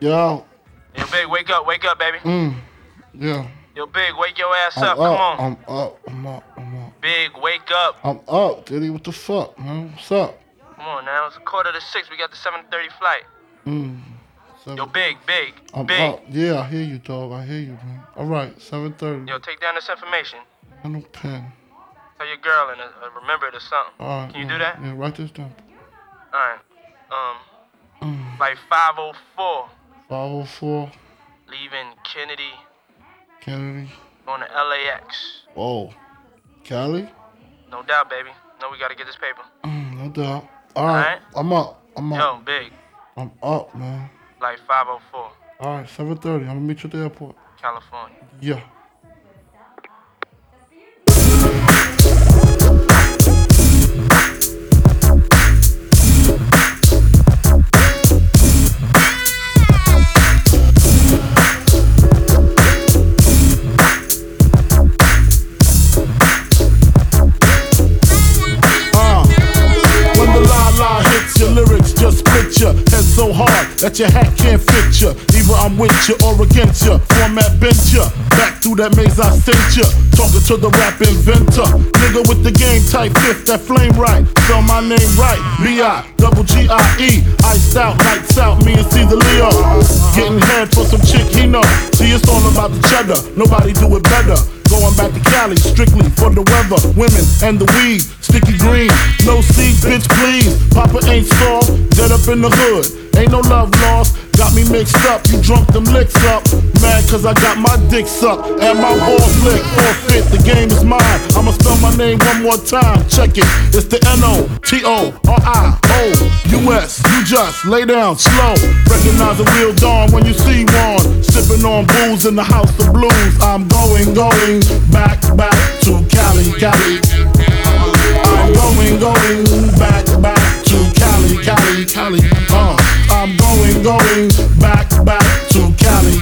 Yo. Yo, Big, wake up, baby. Yeah. Yo, Big, wake your ass up. Come on. I'm up. Big, wake up. I'm up, Diddy. What the fuck, man? What's up? Come on now. It's 5:45. We got the 7:30 flight. Yo, Big. I'm Big. up. Yeah, I hear you, dog. I hear you, man. All right, 7:30. Yo, take down this information. I no pen. Tell your girl and remember it or something. All right. Can you do that? Yeah, write this down. All right. Like 5:04. 5:04. Leaving Kennedy. Kennedy. Going to LAX. Whoa. Cali? No doubt, baby. No, we gotta get this paper. No doubt. All right. I'm up. Yo, Big. I'm up, man. Like 5:04. All right, 7:30. I'm gonna meet you at the airport. California. Yeah. Your lyrics just split your head so hard that your hat can't fit ya. Either I'm with you or against ya. Format bent ya. Back through that maze I sent ya. Talking to the rap inventor. Nigga with the game type fifth, that flame right. Spell my name right. B-I-double-G-I-E. Iced out, lights out, me and Caesar Leo. Getting head for some chick he know. See, it's all about the cheddar. Nobody do it better. Going back to Cali, strictly for the weather, women, and the weed. Sticky green, no seed, bitch, please. Papa ain't soft, dead up in the hood. Ain't no love lost, got me mixed up. You drunk them licks up. Mad cause I got my dick sucked and my balls licked. Forfeit, the game is mine. I'ma spell my name one more time. Check it, it's the N-O-T-O-R-I-O-U-S. You just lay down slow. Recognize a real dawn when you see one. Sipping on booze in the house of blues. I'm going back to Cali. I'm going back to Cali. I'm going back to Cali.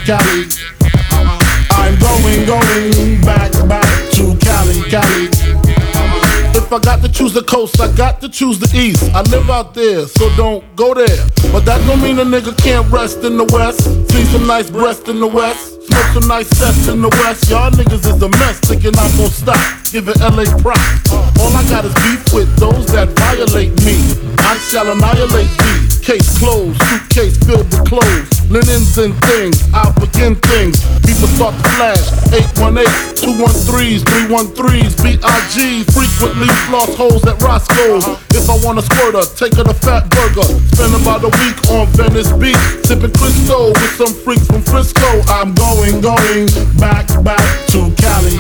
I'm going back to Cali. If I got to choose the coast, I got to choose the east. I live out there, so don't go there. But that don't mean a nigga can't rest in the west. See some nice breasts in the west. Smoke some nice sets in the west. Y'all niggas is a mess, thinking I'm gon' stop. Giving LA props. All I got is beef with those that violate me. I shall annihilate thee. Case closed, suitcase filled with clothes. Linens and things, I'll begin things. People start to flash. 818, 213s, 313s, B.I.G. Frequently floss holes at Roscoe's. If I want a squirter, take her to Fat Burger. Spend about a week on Venice Beach, sipping Crisco with some freaks from Frisco. I'm going back to Cali.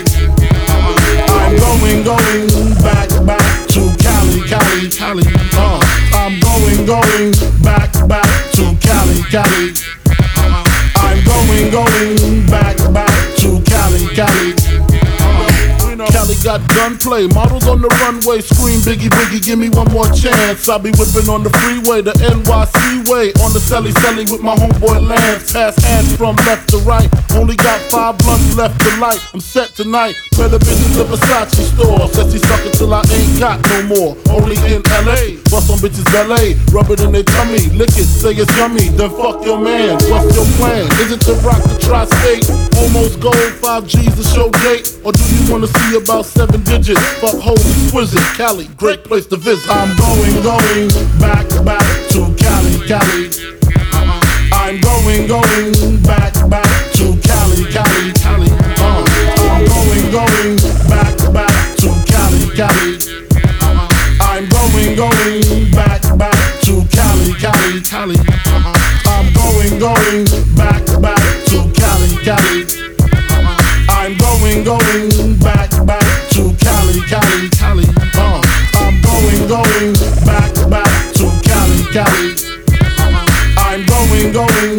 I'm going back to Cali. I'm going back to Cali. I'm going back to Cali. Cali got gunplay, models on the runway scream Biggie, give me one more chance. I'll be whipping on the freeway, the NYC way. On the celly with my homeboy Lance. Pass ass from left to right. Only got 5 blunts left to light. I'm set tonight. Better bitches at Versace store. Said she suck it till I ain't got no more. Only in LA. Bust on bitches ballet. Rub it in their tummy. Lick it, say it's yummy. Then fuck your man. What's your plan? Is it to rock the tri-state? Almost gold, 5 G's to show date? Or do you wanna see about 7 digits? Fuck hoes exquisite. Cali, great place to visit. I'm going back to Cali. I'm going back to Cali. I'm going back to Cali. I'm going back to Cali. I'm going back to Cali. I'm going back to Cali. I'm going back to Cali. I'm going